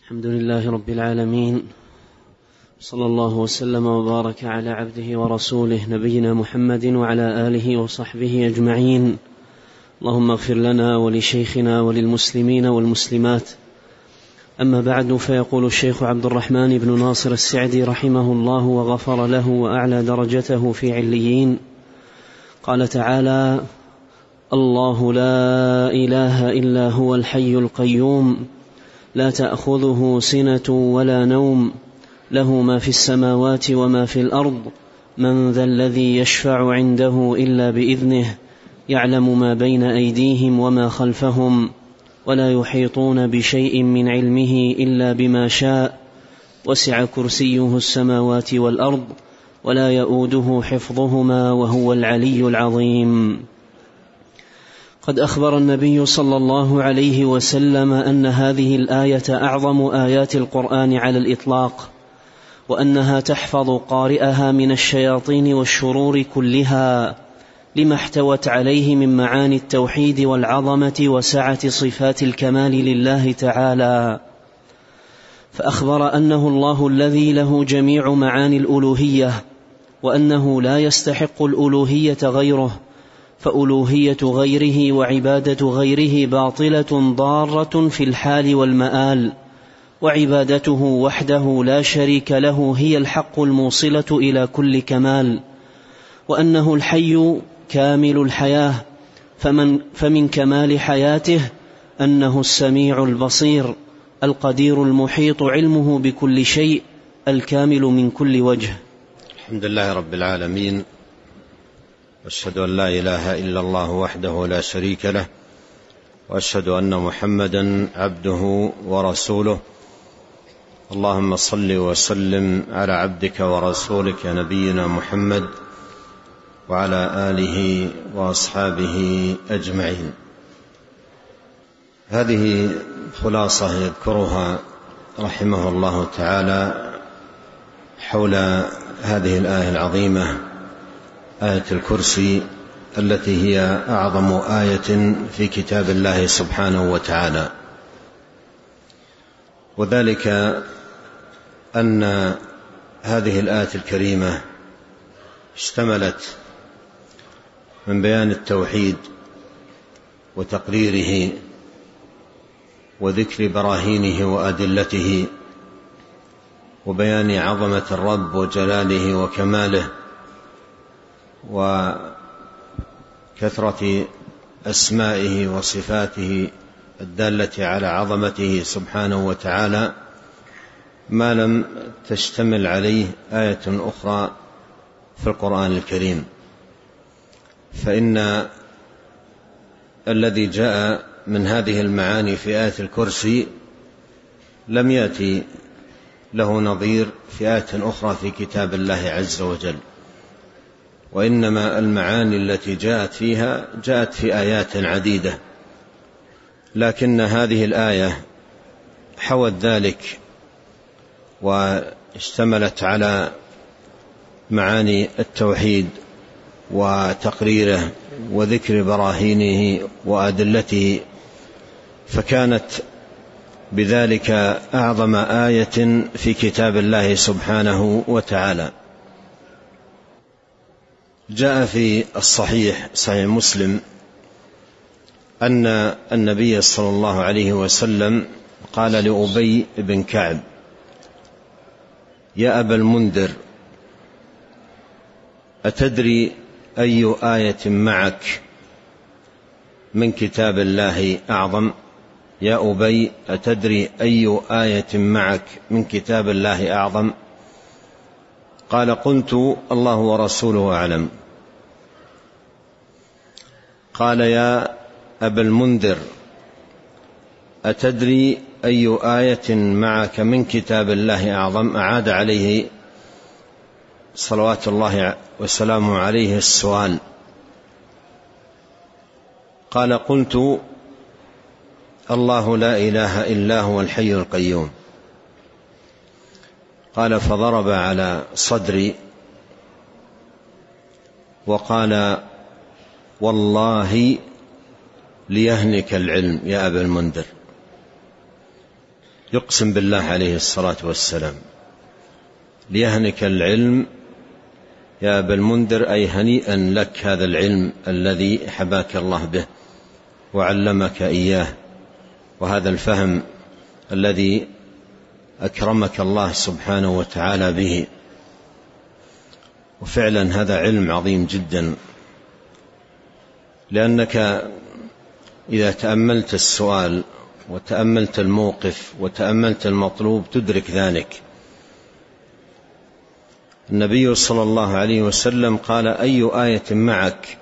الحمد لله رب العالمين، صلى الله وسلم وبارك على عبده ورسوله نبينا محمد وعلى آله وصحبه أجمعين. اللهم اغفر لنا ولشيخنا وللمسلمين والمسلمات. أما بعد، فيقول الشيخ عبد الرحمن بن ناصر السعدي رحمه الله وغفر له وأعلى درجته في عليين، قال تعالى: الله لا إله إلا هو الحي القيوم لا تأخذه سنة ولا نوم له ما في السماوات وما في الأرض من ذا الذي يشفع عنده إلا بإذنه يعلم ما بين أيديهم وما خلفهم ولا يحيطون بشيء من علمه إلا بما شاء وسع كرسيه السماوات والأرض ولا يؤوده حفظهما وهو العلي العظيم. قد أخبر النبي صلى الله عليه وسلم أن هذه الآية أعظم آيات القرآن على الإطلاق، وأنها تحفظ قارئها من الشياطين والشرور كلها، لما احتوت عليه من معاني التوحيد والعظمة وسعة صفات الكمال لله تعالى. فأخبر أنه الله الذي له جميع معاني الألوهية، وأنه لا يستحق الألوهية غيره، فألوهية غيره وعبادة غيره باطلة ضارة في الحال والمآل، وعبادته وحده لا شريك له هي الحق الموصلة إلى كل كمال، وأنه الحي كامل الحياة، فمن كمال حياته أنه السميع البصير القدير المحيط علمه بكل شيء الكامل من كل وجه. الحمد لله رب العالمين، وأشهد أن لا إله إلا الله وحده لا شريك له، وأشهد أن محمدا عبده ورسوله. اللهم صل وسلم على عبدك ورسولك نبينا محمد وعلى آله وأصحابه أجمعين. هذه خلاصة يذكرها رحمه الله تعالى حول هذه الآية العظيمة، آية الكرسي، التي هي أعظم آية في كتاب الله سبحانه وتعالى. وذلك أن هذه الآية الكريمة اشتملت من بيان التوحيد وتقريره وذكر براهينه وأدلته وبيان عظمة الرب وجلاله وكماله وكثرة أسمائه وصفاته الدالة على عظمته سبحانه وتعالى، ما لم تشتمل عليه آية أخرى في القرآن الكريم. فإن الذي جاء من هذه المعاني في آية الكرسي لم يأتي له نظير في آية أخرى في كتاب الله عز وجل، وإنما المعاني التي جاءت فيها جاءت في آيات عديدة، لكن هذه الآية حوت ذلك واشتملت على معاني التوحيد وتقريره وذكر براهينه وأدلته، فكانت بذلك أعظم آية في كتاب الله سبحانه وتعالى. جاء في الصحيح صحيح مسلم أن النبي صلى الله عليه وسلم قال لأبي بن كعب: يا أبا المنذر، أتدري أي آية معك من كتاب الله أعظم؟ يا أبي، أتدري أي آية معك من كتاب الله أعظم؟ قال: قلت: الله ورسوله أعلم. قال: يا أبا المنذر، أتدري أي آية معك من كتاب الله أعظم؟ أعاد عليه صلوات الله وسلامه عليه السؤال. قال: قلت: الله لا إله إلا هو الحي القيوم. قال: فضرب على صدري وقال: والله ليهنك العلم يا أبا المنذر، يقسم بالله عليه الصلاة والسلام: ليهنك العلم يا أبا المنذر، أي هنيئا لك هذا العلم الذي حباك الله به وعلمك إياه، وهذا الفهم الذي أكرمك الله سبحانه وتعالى به. وفعلا هذا علم عظيم جدا، لأنك إذا تأملت السؤال وتأملت الموقف وتأملت المطلوب تدرك ذلك. النبي صلى الله عليه وسلم قال: أي آية معك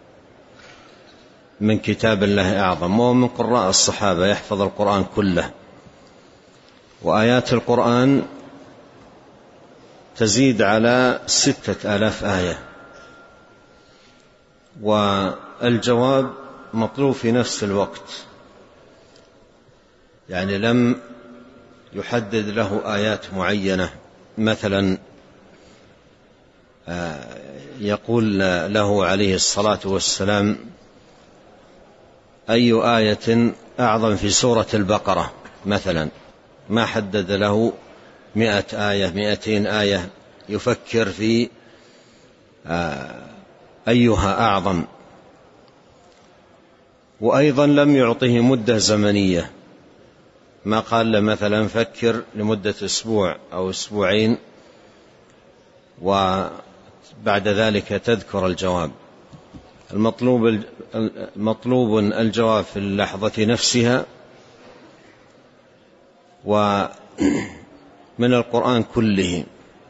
من كتاب الله أعظم؟ وهو من قراء الصحابة يحفظ القرآن كله، وآيات القرآن تزيد على 6000 آية، والجواب مطلوب في نفس الوقت، يعني لم يحدد له آيات معينة. مثلا يقول له عليه الصلاة والسلام: أي آية أعظم في سورة البقرة مثلا، ما حدد له 100 آية 200 آية، يفكر في أيها أعظم. وأيضا لم يعطه مدة زمنية، ما قال له مثلا فكر لمدة أسبوع أو أسبوعين وبعد ذلك تذكر الجواب. المطلوب الجواب في اللحظة نفسها، ومن القرآن كله،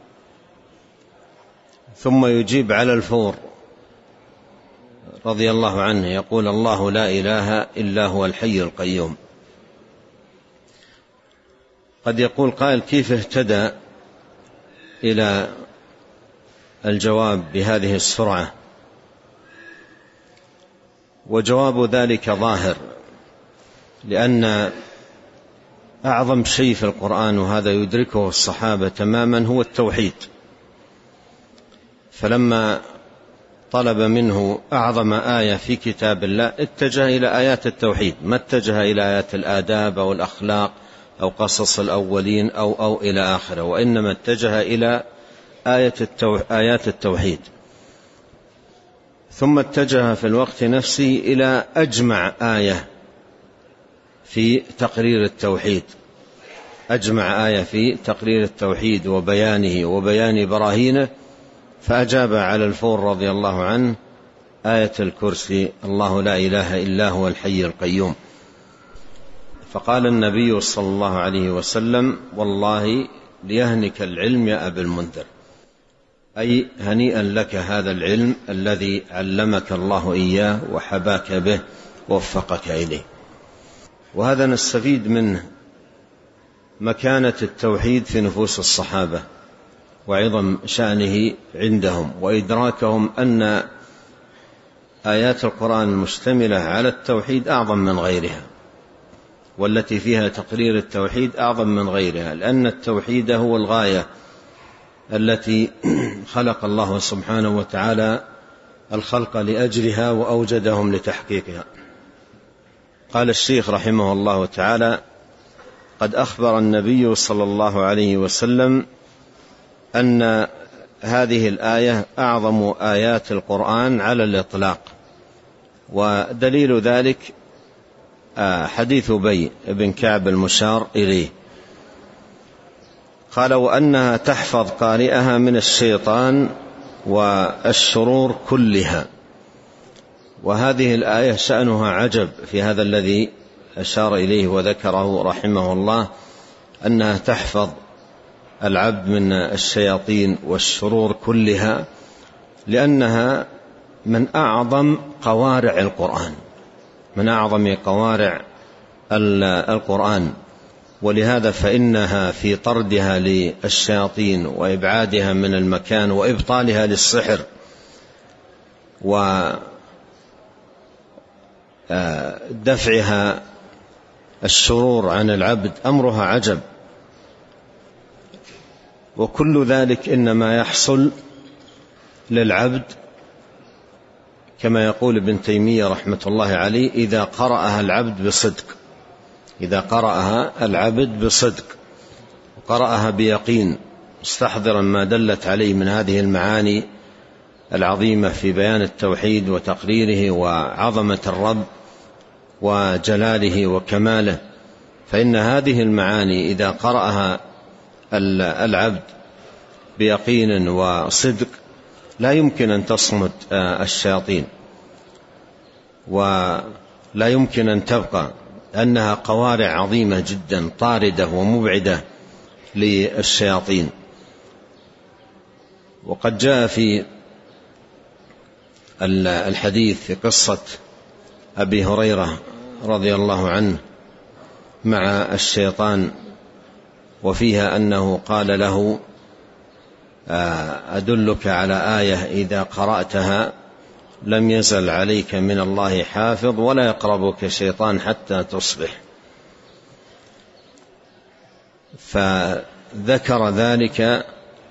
ثم يجيب على الفور رضي الله عنه، يقول: الله لا إله إلا هو الحي القيوم. قد يقول قائل: كيف اهتدى إلى الجواب بهذه السرعة؟ وجواب ذلك ظاهر، لأن أعظم شيء في القرآن، وهذا يدركه الصحابة تماما، هو التوحيد. فلما طلب منه أعظم آية في كتاب الله اتجه إلى آيات التوحيد، ما اتجه إلى آيات الآداب أو الأخلاق أو قصص الأولين أو إلى آخره، وإنما اتجه إلى آيات التوحيد. ثم اتجه في الوقت نفسه إلى أجمع آية في تقرير التوحيد، أجمع آية في تقرير التوحيد وبيانه وبيان براهينه، فأجاب على الفور رضي الله عنه: آية الكرسي، الله لا إله إلا هو الحي القيوم. فقال النبي صلى الله عليه وسلم: والله ليهنك العلم يا أبا المنذر، أي هنيئا لك هذا العلم الذي علمك الله إياه وحباك به ووفقك إليه. وهذا نستفيد منه مكانة التوحيد في نفوس الصحابة وعظم شأنه عندهم، وإدراكهم أن آيات القرآن المشتملة على التوحيد أعظم من غيرها، والتي فيها تقرير التوحيد أعظم من غيرها، لأن التوحيد هو الغاية التي خلق الله سبحانه وتعالى الخلق لأجلها وأوجدهم لتحقيقها. قال الشيخ رحمه الله تعالى: قد أخبر النبي صلى الله عليه وسلم أن هذه الآية أعظم آيات القرآن على الإطلاق، ودليل ذلك حديث أبي بن كعب المشار إليه، قال: وأنها تحفظ قارئها من الشيطان والشرور كلها. وهذه الآية شأنها عجب في هذا الذي أشار إليه وذكره رحمه الله، أنها تحفظ العبد من الشياطين والشرور كلها، لأنها من أعظم قوارع القرآن، من أعظم قوارع القرآن. ولهذا فإنها في طردها للشياطين وإبعادها من المكان وإبطالها للسحر ودفعها الشرور عن العبد أمرها عجب. وكل ذلك إنما يحصل للعبد كما يقول ابن تيمية رحمة الله عليه: إذا قرأها العبد بصدق، إذا قرأها العبد بصدق وقرأها بيقين مستحضرا ما دلت عليه من هذه المعاني العظيمة في بيان التوحيد وتقريره وعظمة الرب وجلاله وكماله، فإن هذه المعاني إذا قرأها العبد بيقين وصدق لا يمكن أن تصمد الشياطين ولا يمكن أن تبقى، أنها قوارع عظيمة جدا طاردة ومبعدة للشياطين. وقد جاء في الحديث في قصة أبي هريرة رضي الله عنه مع الشيطان، وفيها أنه قال له: أدلك على آية إذا قرأتها لم يزل عليك من الله حافظ ولا يقربك شيطان حتى تصبح. فذكر ذلك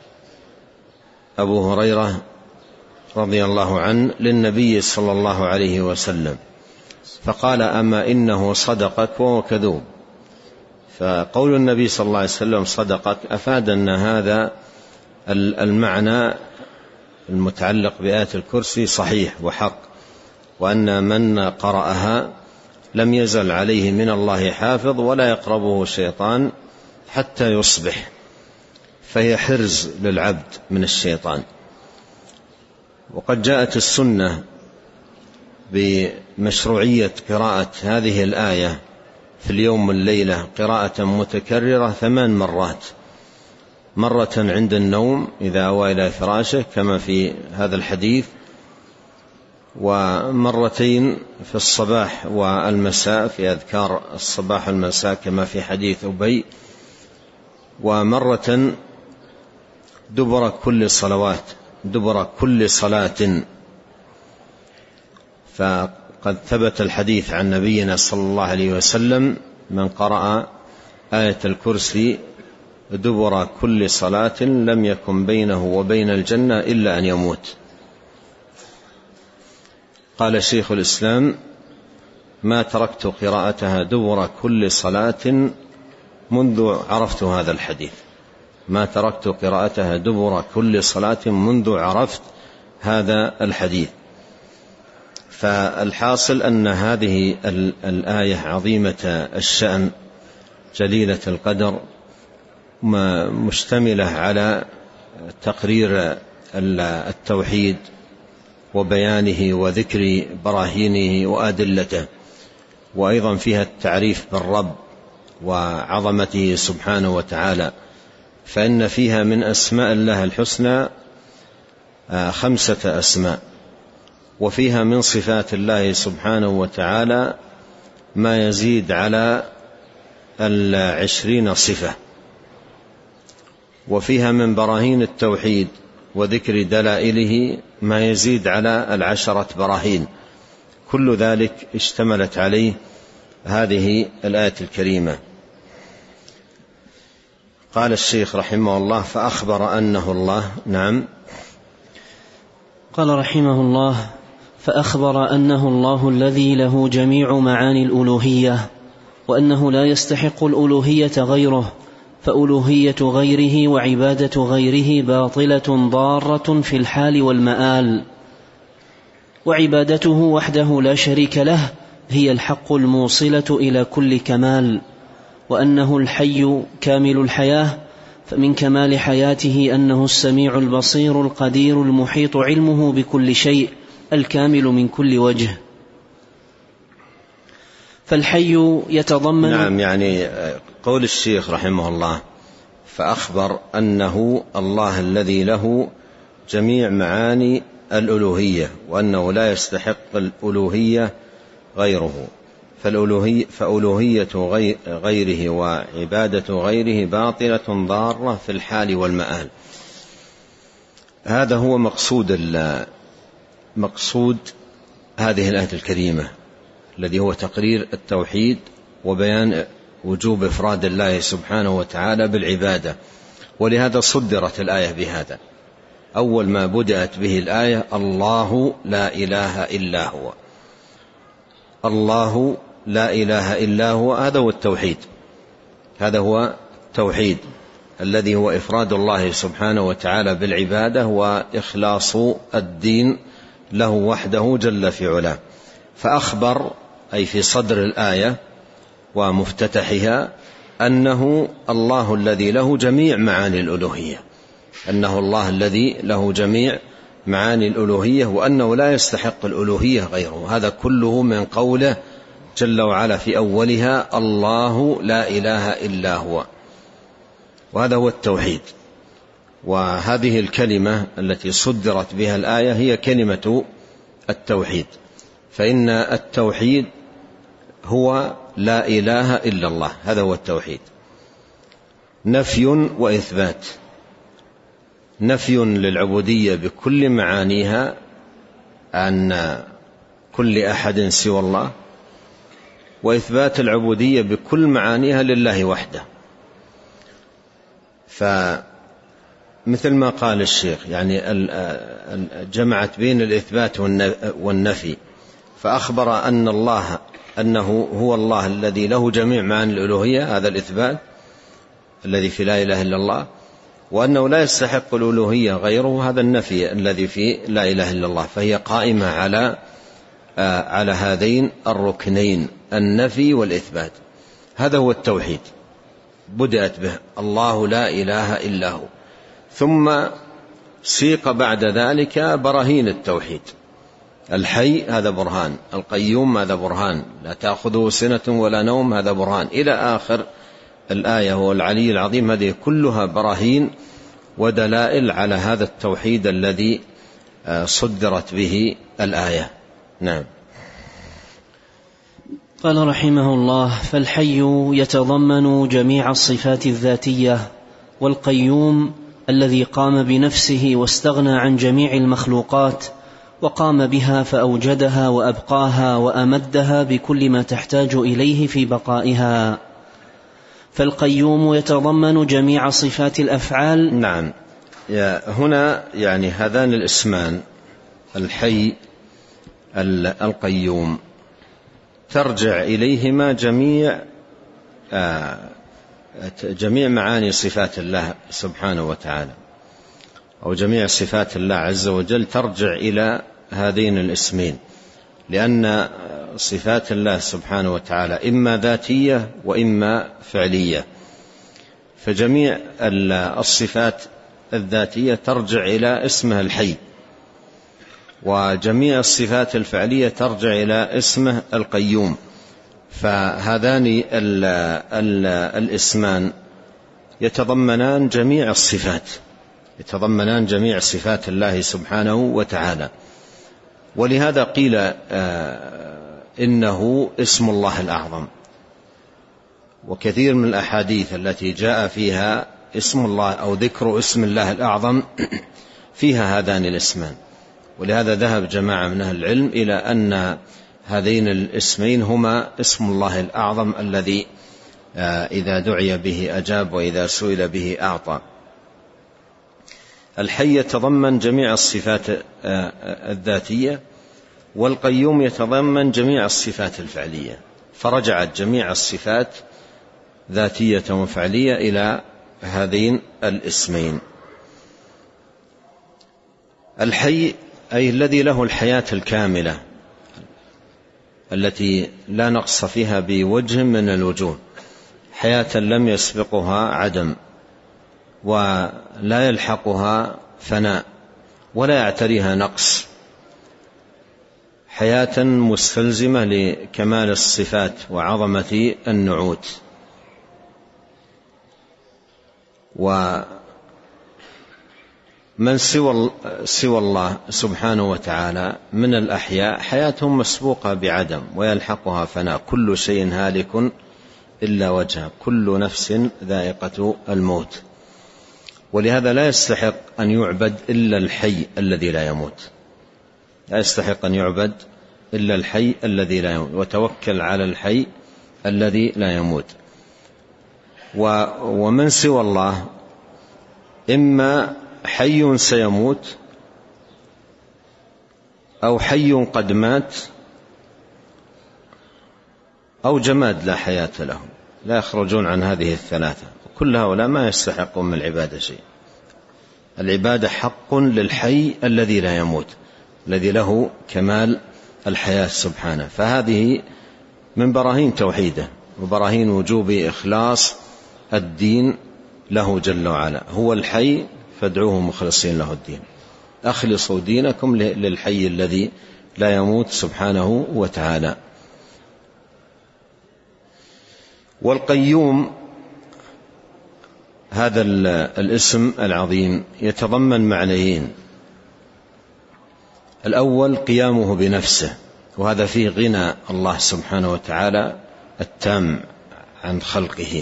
أبو هريرة رضي الله عنه للنبي صلى الله عليه وسلم، فقال: أما إنه صدقك وهو كذوب. فقول النبي صلى الله عليه وسلم صدقك أفاد أن هذا المعنى المتعلق بآية الكرسي صحيح وحق، وأن من قرأها لم يزل عليه من الله حافظ ولا يقربه شيطان حتى يصبح، فهي حرز للعبد من الشيطان. وقد جاءت السنة بمشروعية قراءة هذه الآية في اليوم والليلة قراءة متكررة 8 مرات، مرة عند النوم إذا أوى إلى فراشه كما في هذا الحديث، ومرتين في الصباح والمساء في أذكار الصباح والمساء كما في حديث أبي، ومرة دبر كل صلاة. فقد ثبت الحديث عن نبينا صلى الله عليه وسلم: من قرأ آية الكرسي دبر كل صلاة لم يكن بينه وبين الجنة إلا أن يموت. قال شيخ الإسلام: ما تركت قراءتها دبر كل صلاة منذ عرفت هذا الحديث، ما تركت قراءتها دبر كل صلاة منذ عرفت هذا الحديث. فالحاصل أن هذه الآية عظيمة الشأن جليلة القدر، مشتملة على تقرير التوحيد وبيانه وذكر براهينه وأدلته، وأيضا فيها التعريف بالرب وعظمته سبحانه وتعالى، فإن فيها من أسماء الله الحسنى 5 أسماء، وفيها من صفات الله سبحانه وتعالى ما يزيد على 20 صفة، وفيها من براهين التوحيد وذكر دلائله ما يزيد على 10 براهين. كل ذلك اشتملت عليه هذه الآية الكريمة. قال الشيخ رحمه الله: فأخبر أنه الله. نعم. قال رحمه الله: فأخبر أنه الله الذي له جميع معاني الألوهية، وأنه لا يستحق الألوهية غيره، فألوهية غيره وعبادة غيره باطلة ضارة في الحال والمآل، وعبادته وحده لا شريك له هي الحق الموصلة إلى كل كمال، وأنه الحي كامل الحياة، فمن كمال حياته أنه السميع البصير القدير المحيط علمه بكل شيء الكامل من كل وجه. فالحي يتضمن نعم، يعني قول الشيخ رحمه الله: فأخبر أنه الله الذي له جميع معاني الألوهية، وأنه لا يستحق الألوهية غيره، فألوهية غيره وعبادة غيره باطلة ضارة في الحال والمآل. هذا هو مقصود هذه الآية الكريمة، الذي هو تقرير التوحيد وبيان وجوب إفراد الله سبحانه وتعالى بالعبادة. ولهذا صدرت الآية بهذا. أول ما بدأت به الآية: الله لا إله إلا هو. الله لا إله إلا هو، هذا هو التوحيد. هذا هو التوحيد الذي هو إفراد الله سبحانه وتعالى بالعبادة وإخلاص الدين له وحده جل في علاه. فأخبر أي في صدر الآية ومفتتحها أنه الله الذي له جميع معاني الألوهية، أنه الله الذي له جميع معاني الألوهية، وأنه لا يستحق الألوهية غيره. هذا كله من قوله جل وعلا في أولها الله لا إله إلا هو، وهذا هو التوحيد. وهذه الكلمة التي صدرت بها الآية هي كلمة التوحيد، فإن التوحيد هو لا إله إلا الله، هذا هو التوحيد. نفي وإثبات، نفي للعبودية بكل معانيها عن كل أحد سوى الله، وإثبات العبودية بكل معانيها لله وحده. فمثل ما قال الشيخ يعني جمعت بين الإثبات والنفي، فأخبر أن الله أنه هو الله الذي له جميع معاني الألوهية، هذا الإثبات الذي في لا إله إلا الله، وأنه لا يستحق الألوهية غيره، هذا النفي الذي في لا إله إلا الله. فهي قائمة على هذين الركنين، النفي والإثبات. هذا هو التوحيد، بدأت به الله لا إله إلا هو، ثم سيق بعد ذلك براهين التوحيد. الحي هذا برهان، القيوم هذا برهان، لا تأخذه سنة ولا نوم هذا برهان، إلى آخر الآية. هو العلي العظيم، هذه كلها براهين ودلائل على هذا التوحيد الذي صدرت به الآية. نعم. قال رحمه الله: فالحي يتضمن جميع الصفات الذاتية، والقيوم الذي قام بنفسه واستغنى عن جميع المخلوقات وقام بها فأوجدها وأبقاها وأمدها بكل ما تحتاج إليه في بقائها. فالقيوم يتضمن جميع صفات الأفعال. نعم. هنا يعني هذان الاسمان الحي القيوم ترجع إليهما جميع معاني صفات الله سبحانه وتعالى، أو جميع صفات الله عز وجل ترجع إلى هذين الاسمين، لأن صفات الله سبحانه وتعالى إما ذاتية وإما فعلية. فجميع الصفات الذاتية ترجع إلى اسمه الحي، وجميع الصفات الفعلية ترجع إلى اسمه القيوم. فهذان الاسمان يتضمنان جميع الصفات، يتضمنان جميع صفات الله سبحانه وتعالى. ولهذا قيل إنه اسم الله الأعظم، وكثير من الأحاديث التي جاء فيها اسم الله أو ذكر اسم الله الأعظم فيها هذان الاسمان. ولهذا ذهب جماعة من أهل العلم إلى أن هذين الاسمين هما اسم الله الأعظم الذي إذا دعي به أجاب وإذا سئل به أعطى. الحي يتضمن جميع الصفات الذاتية، والقيوم يتضمن جميع الصفات الفعلية، فرجعت جميع الصفات ذاتية وفعلية إلى هذين الاسمين. الحي أي الذي له الحياة الكاملة التي لا نقص فيها بوجه من الوجوه، حياة لم يسبقها عدم، ولا يلحقها فناء، ولا يعتريها نقص، حياة مستلزمة لكمال الصفات وعظمة النعوت. ومن سوى الله سبحانه وتعالى من الأحياء حياتهم مسبوقة بعدم ويلحقها فناء، كل شيء هالك إلا وجهه، كل نفس ذائقة الموت. ولهذا لا يستحق أن يعبد إلا الحي الذي لا يموت، لا يستحق أن يعبد إلا الحي الذي لا يموت، وتوكل على الحي الذي لا يموت. ومن سوى الله إما حي سيموت أو حي قد مات أو جماد لا حياة له، لا يخرجون عن هذه الثلاثة. كل هؤلاء ما يستحقون من العبادة شيء. العبادة حق للحي الذي لا يموت، الذي له كمال الحياة سبحانه. فهذه من براهين توحيده وبراهين وجوب إخلاص الدين له جل وعلا. هو الحي فادعوه مخلصين له الدين، أخلصوا دينكم للحي الذي لا يموت سبحانه وتعالى. والقيوم هذا الاسم العظيم يتضمن معنيين. الأول قيامه بنفسه، وهذا فيه غنى الله سبحانه وتعالى التام عن خلقه.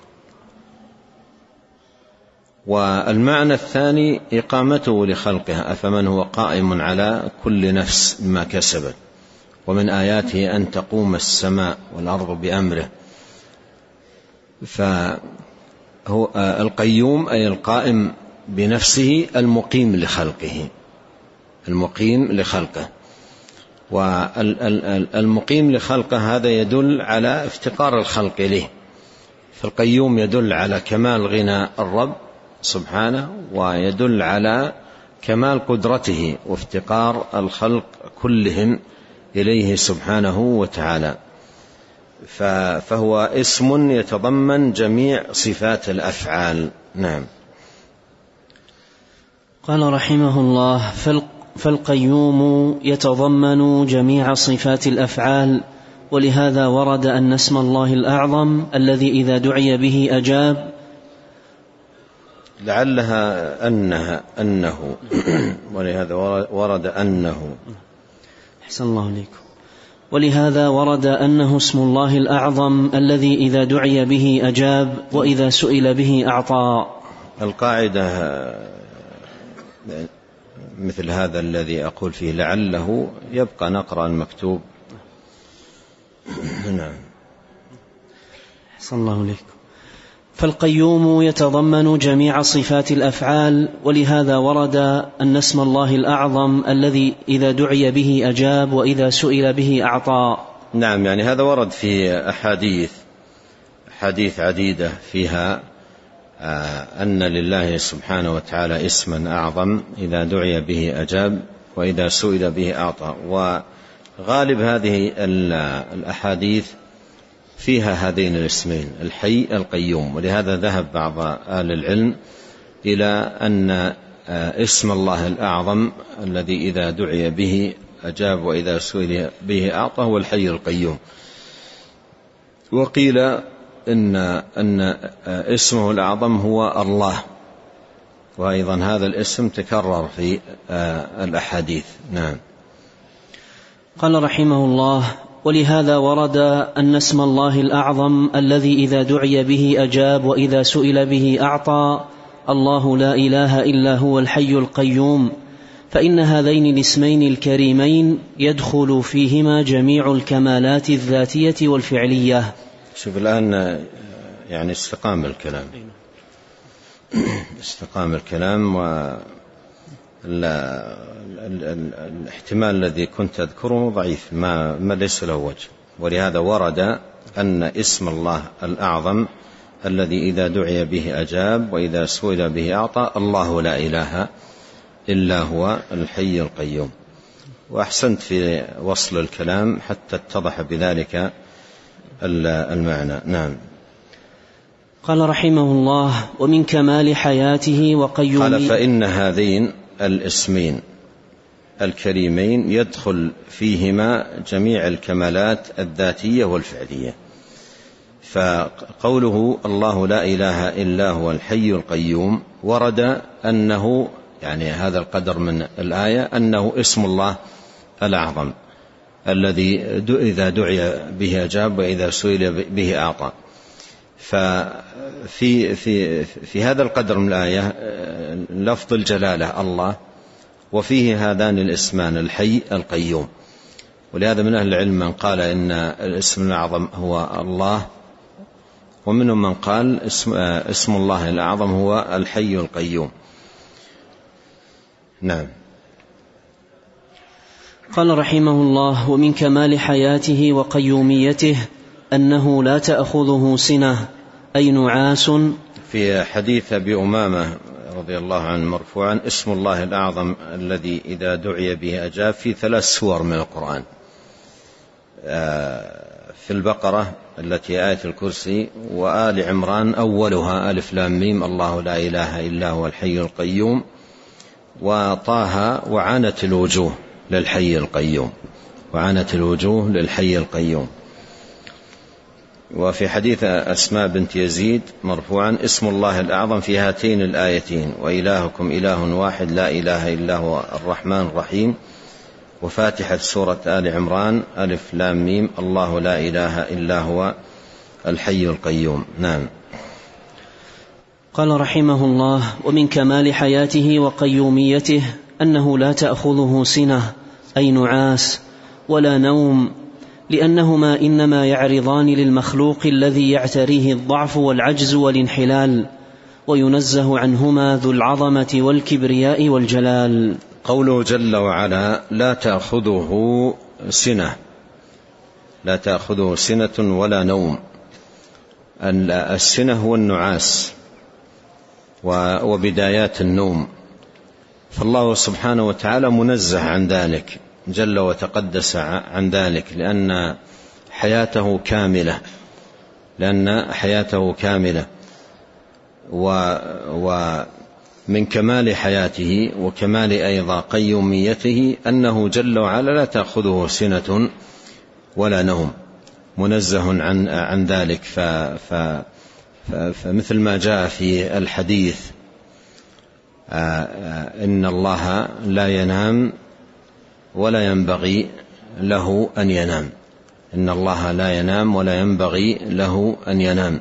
والمعنى الثاني إقامته لخلقها، أفمن هو قائم على كل نفس بما كسبت ومن آياته أن تقوم السماء والأرض بأمره. فهو القيوم أي القائم بنفسه المقيم لخلقه، المقيم لخلقه. والمقيم لخلقه هذا يدل على افتقار الخلق إليه. فالقيوم يدل على كمال غنى الرب سبحانه، ويدل على كمال قدرته وافتقار الخلق كلهم إليه سبحانه وتعالى. فهو اسم يتضمن جميع صفات الأفعال. نعم. قال رحمه الله: فالقيوم يتضمن جميع صفات الأفعال، ولهذا ورد أن اسم الله الأعظم الذي إذا دعي به أجاب. لعلها أنه ولهذا ورد أنه. أحسن الله عليكم. ولهذا ورد أنه اسم الله الأعظم الذي إذا دعي به أجاب وإذا سئل به أعطى. القاعدة مثل هذا الذي أقول فيه لعله يبقى نقرأ المكتوب. نعم. أحسن الله عليكم. فالقيوم يتضمن جميع صفات الأفعال، ولهذا ورد أن اسم الله الأعظم الذي إذا دعي به أجاب وإذا سئل به أعطى. نعم، يعني هذا ورد في أحاديث عديدة فيها أن لله سبحانه وتعالى اسما أعظم إذا دعي به أجاب وإذا سئل به أعطى. وغالب هذه الأحاديث فيها هذين الاسمين الحي القيوم. ولهذا ذهب بعض أهل العلم إلى أن اسم الله الأعظم الذي إذا دعي به أجاب وإذا سئل به أعطى هو الحي القيوم. وقيل أن اسمه الأعظم هو الله، وأيضا هذا الاسم تكرر في الأحاديث. نعم. قال رحمه الله: ولهذا ورد أن اسم الله الأعظم الذي إذا دعي به أجاب وإذا سئل به أعطى الله لا إله إلا هو الحي القيوم، فإن هذين الاسمين الكريمين يدخل فيهما جميع الكمالات الذاتية والفعلية. شوف الآن يعني استقام الكلام الاحتمال الذي كنت أذكره ضعيف، ما ليس له وجه. ولهذا ورد أن اسم الله الأعظم الذي إذا دعي به أجاب وإذا سئل به أعطى الله لا إله إلا هو الحي القيوم. وأحسنت في وصل الكلام حتى اتضح بذلك المعنى. نعم. قال رحمه الله: ومن كمال حياته وقيومه. قال: فإن هذين الاسمين الكريمين يدخل فيهما جميع الكمالات الذاتية والفعلية. فقوله الله لا إله إلا هو الحي القيوم ورد أنه يعني هذا القدر من الآية أنه اسم الله الأعظم الذي إذا دعي به أجاب وإذا سئل به أعطى. ففي في هذا القدر من الآية لفظ الجلالة الله، وفيه هذان الاسمان الحي القيوم. ولهذا من أهل العلم من قال إن الاسم الأعظم هو الله، ومنهم من قال اسم الله الأعظم هو الحي القيوم. نعم. قال رحمه الله: ومن كمال حياته وقيوميته أنه لا تأخذه سنة أي نعاس. في حديث أبي أمامة رضي الله عنه مرفوعا: اسم الله الأعظم الذي إذا دعي به أجاب، في 3 سور من القرآن، في البقرة التي آية الكرسي، وآل عمران أولها ألف لام ميم الله لا إله إلا هو الحي القيوم، وطه وعنت الوجوه للحي القيوم، وعنت الوجوه للحي القيوم. وفي حديث أسماء بنت يزيد مرفوعا: اسم الله الأعظم في هاتين الآيتين: وإلهكم إله واحد لا إله إلا هو الرحمن الرحيم. وفاتحة سورة آل عمران ألف لام ميم الله لا إله إلا هو الحي القيوم. نعم. قال رحمه الله: ومن كمال حياته وقيوميته أنه لا تأخذه سنة أي نعاس ولا نوم، لأنهما إنما يعرضان للمخلوق الذي يعتريه الضعف والعجز والانحلال، وينزه عنهما ذو العظمة والكبرياء والجلال. قوله جل وعلا: لا تأخذه سنة، لا تأخذه سنة ولا نوم. السنة هو النعاس وبدايات النوم، فالله سبحانه وتعالى منزه عن ذلك جل وتقدس عن ذلك، لأن حياته كاملة، ومن كمال حياته وكمال أيضا قيوميته أنه جل وعلا لا تأخذه سنة ولا نوم، منزه عن ذلك. فمثل ما جاء في الحديث: إن الله لا ينام ولا ينبغي له أن ينام، إن الله لا ينام ولا ينبغي له أن ينام.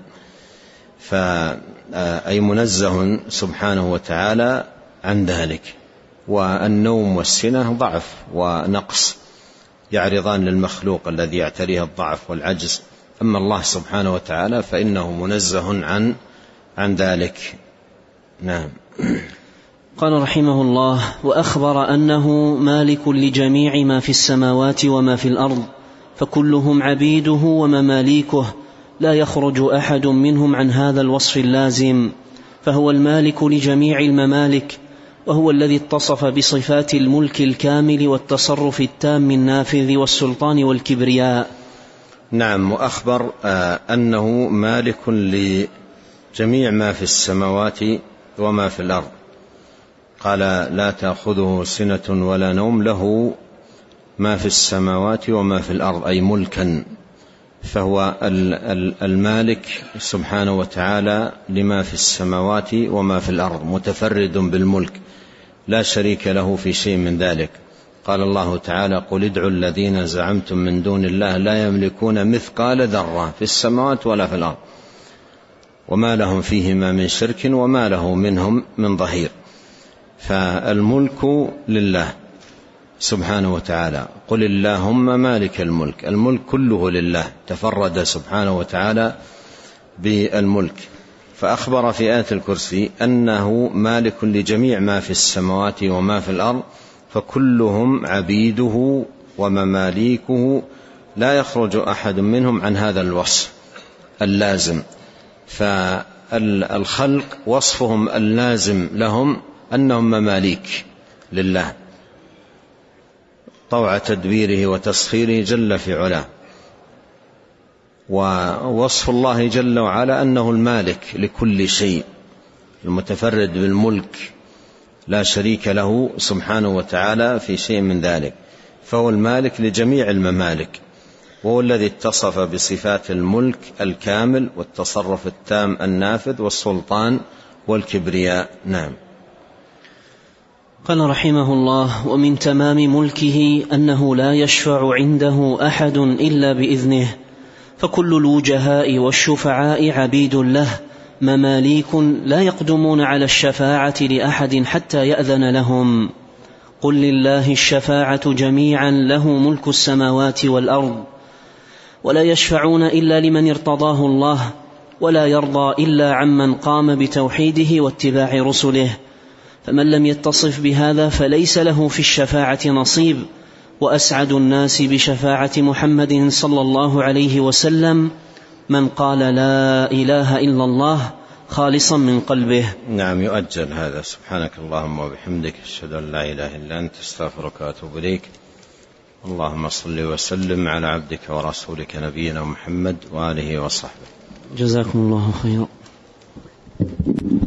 أي منزه سبحانه وتعالى عن ذلك. والنوم والسنة ضعف ونقص، يعرضان للمخلوق الذي يعتريه الضعف والعجز. أما الله سبحانه وتعالى فإنه منزه عن ذلك. نعم. قال رحمه الله: وأخبر أنه مالك لجميع ما في السماوات وما في الأرض، فكلهم عبيده ومماليكه، لا يخرج أحد منهم عن هذا الوصف اللازم، فهو المالك لجميع الممالك، وهو الذي اتصف بصفات الملك الكامل والتصرف التام النافذ والسلطان والكبرياء. نعم. وأخبر أنه مالك لجميع ما في السماوات وما في الأرض. قال: لا تأخذه سنة ولا نوم، له ما في السماوات وما في الأرض، أي ملكا، فهو المالك سبحانه وتعالى لما في السماوات وما في الأرض، متفرد بالملك، لا شريك له في شيء من ذلك. قال الله تعالى: قل ادعوا الذين زعمتم من دون الله لا يملكون مثقال ذرة في السماوات ولا في الأرض وما لهم فيهما من شرك وما له منهم من ظهير. فالملك لله سبحانه وتعالى. قل اللهم مالك الملك، الملك كله لله، تفرد سبحانه وتعالى بالملك. فأخبر في آية الكرسي أنه مالك لجميع ما في السماوات وما في الأرض، فكلهم عبيده ومماليكه، لا يخرج أحد منهم عن هذا الوصف اللازم. فالخلق وصفهم اللازم لهم أنهم مماليك لله طوع تدبيره وتسخيره جل في علاه. ووصف الله جل وعلا أنه المالك لكل شيء، المتفرد بالملك، لا شريك له سبحانه وتعالى في شيء من ذلك، فهو المالك لجميع الممالك، وهو الذي اتصف بصفات الملك الكامل والتصرف التام النافذ والسلطان والكبرياء. نعم. قال رحمه الله: ومن تمام ملكه أنه لا يشفع عنده أحد إلا بإذنه، فكل الوجهاء والشفعاء عبيد له مماليك، لا يقدمون على الشفاعة لأحد حتى يأذن لهم. قل لله الشفاعة جميعا، له ملك السماوات والأرض، ولا يشفعون إلا لمن ارتضاه الله، ولا يرضى إلا عمن قام بتوحيده واتباع رسله، فمن لم يتصف بهذا فليس له في الشفاعة نصيب، وأسعد الناس بشفاعة محمد صلى الله عليه وسلم من قال لا إله إلا الله خالصا من قلبه. نعم، يؤجل هذا. سبحانك اللهم وبحمدك، أشهد أن لا إله إلا أنت، استغفرك وأتوب إليك. اللهم صل وسلم على عبدك ورسولك نبينا محمد وآله وصحبه. جزاكم الله خيرا.